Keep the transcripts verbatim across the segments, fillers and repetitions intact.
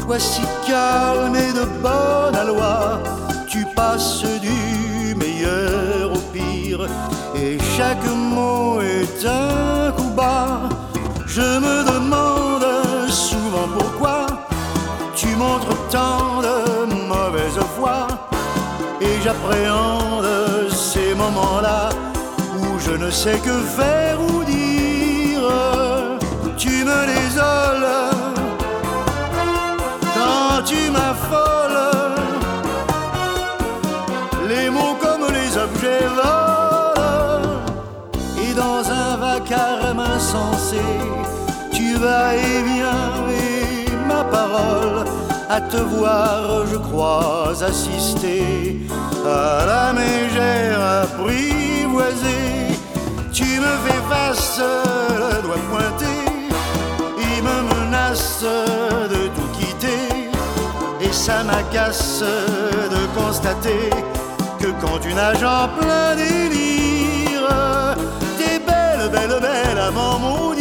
toi si calme et de bonne aloi, tu passes du meilleur au pire, et chaque mot est un coup bas. Je me demande souvent pourquoi tu montres tant de mauvaise foi, et j'appréhende ces moments-là où je ne sais que faire ou dire. Tu me désoles quand tu m'affoles, les mots comme les objets volent, et dans un vacarme insensé, tu vas et viens, et ma parole, à te voir, je crois assister à la mégère apprivoisée. Tu me fais face, le doigt pointé, et me menace de tout quitter. Et ça m'agace de constater que quand tu nages en plein délire, t'es belle, belle, belle à m'en maudire.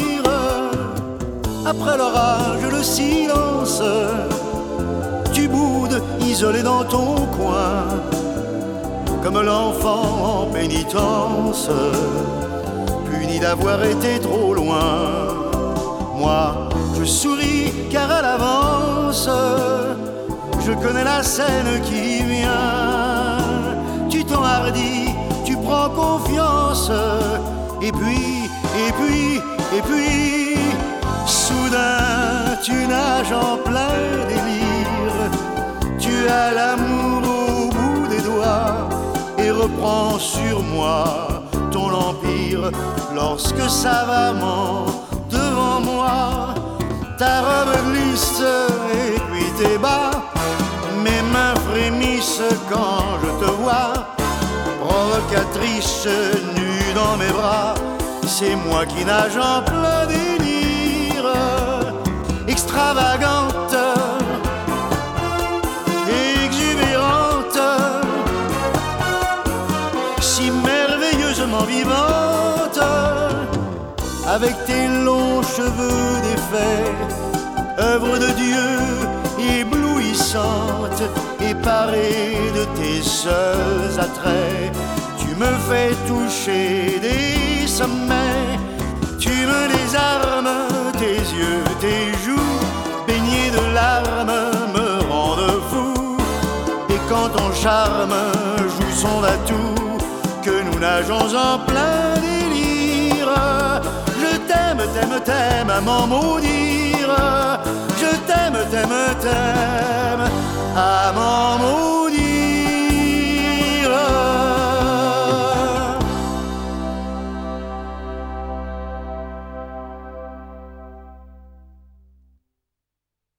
Après l'orage, le silence, tu boudes, isolé dans ton coin, comme l'enfant en pénitence, puni d'avoir été trop loin. Moi, je souris car à l'avance, je connais la scène qui vient. Tu t'enhardis, tu prends confiance, et puis, et puis, et puis, soudain, tu nages en plein délire. Tu as l'amour au bout des doigts et reprends sur moi ton empire. Lorsque savamment devant moi, ta robe glisse et puis tes bas, mes mains frémissent quand je te vois, provocatrice nue dans mes bras. C'est moi qui nage en plein délire, extravagante, exubérante, si merveilleusement vivante, avec tes longs cheveux défaits, œuvre de Dieu éblouissante, et parée de tes seuls attraits. Tu me fais toucher des sommets, tu me désarmes, tes yeux, tes joues, baignés de larmes, me rendent fou. Et quand ton charme joue son atout, que nous nageons en plein délire, je t'aime, t'aime, t'aime à m'en maudire.